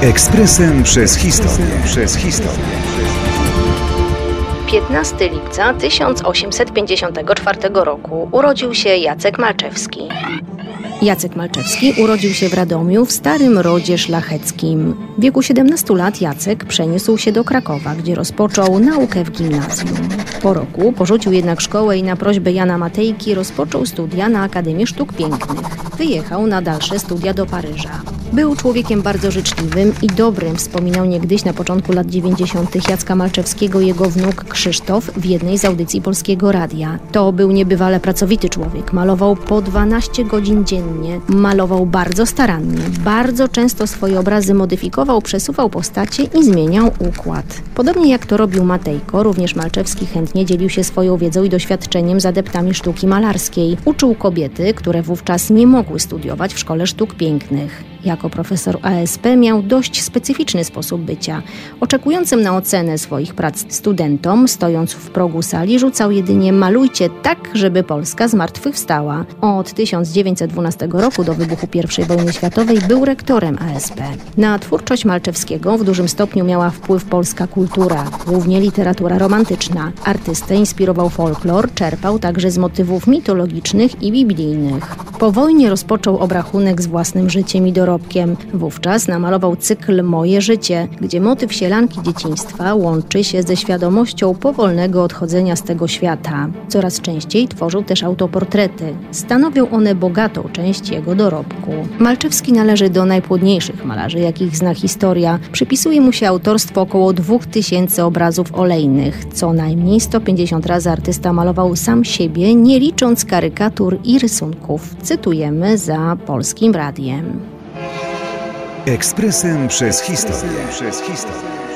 Ekspresem przez historię. 15 lipca 1854 roku urodził się Jacek Malczewski. Jacek Malczewski urodził się w Radomiu w starym rodzie szlacheckim. W wieku 17 lat Jacek przeniósł się do Krakowa, gdzie rozpoczął naukę w gimnazjum. Po roku porzucił jednak szkołę i na prośbę Jana Matejki rozpoczął studia na Akademii Sztuk Pięknych. Wyjechał na dalsze studia do Paryża. Był człowiekiem bardzo życzliwym i dobrym, wspominał niegdyś na początku lat 90. Jacka Malczewskiego jego wnuk Krzysztof w jednej z audycji Polskiego Radia. To był niebywale pracowity człowiek. Malował po 12 godzin dziennie. Malował bardzo starannie. Bardzo często swoje obrazy modyfikował, przesuwał postacie i zmieniał układ. Podobnie jak to robił Matejko, również Malczewski chętnie dzielił się swoją wiedzą i doświadczeniem z adeptami sztuki malarskiej. Uczył kobiety, które wówczas nie mogły studiować w Szkole Sztuk Pięknych. Jako profesor ASP miał dość specyficzny sposób bycia. Oczekującym na ocenę swoich prac studentom, stojąc w progu sali, rzucał jedynie: malujcie tak, żeby Polska zmartwychwstała. Od 1912 roku do wybuchu I wojny światowej był rektorem ASP. Na twórczość Malczewskiego w dużym stopniu miała wpływ polska kultura, głównie literatura romantyczna. Artystę inspirował folklor, czerpał także z motywów mitologicznych i biblijnych. Po wojnie rozpoczął obrachunek z własnym życiem i dorobkiem. Wówczas namalował cykl Moje życie, gdzie motyw sielanki dzieciństwa łączy się ze świadomością powolnego odchodzenia z tego świata. Coraz częściej tworzył też autoportrety. Stanowią one bogatą część jego dorobku. Malczewski należy do najpłodniejszych malarzy, jakich zna historia. Przypisuje mu się autorstwo około 2000 obrazów olejnych. Co najmniej 150 razy artysta malował sam siebie, nie licząc karykatur i rysunków. Cytujemy za Polskim Radiem. Ekspresem przez historię.